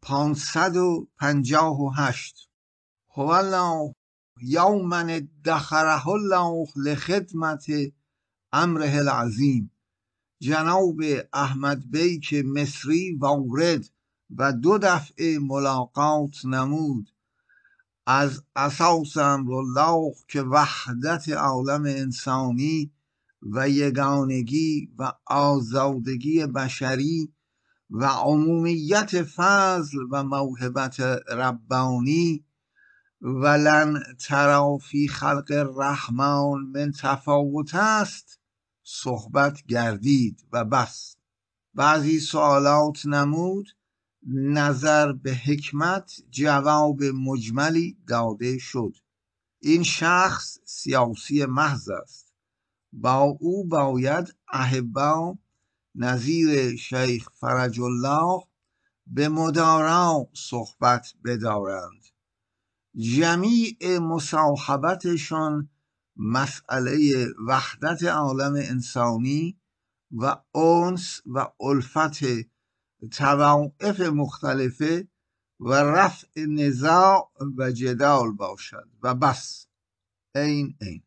558 هو الله یومن ادخره الله لخدمت امره العظیم. جناب احمد بیک مصری وارد و 2 دفعه ملاقات نمود از اساس امرالله که وحدت عالم انسانی و یگانگی و آزادگی بشری و عمومیت فضل و موهبت ربانی ولن تری فی خلق الرحمن من تفاوت است صحبت گردید و بس. بعضی سوالات نمود، نظر به حکمت جواب مجملی داده شد. این شخص سیاسی محض است، با او باید احبا نظیر شیخ فرج الله به مدارا صحبت بدارند. جمیع مصاحبتشان مسئله وحدت عالم انسانی و انس و الفت طوائف مختلفه و رفع نزاع و جدال باشد و بس. این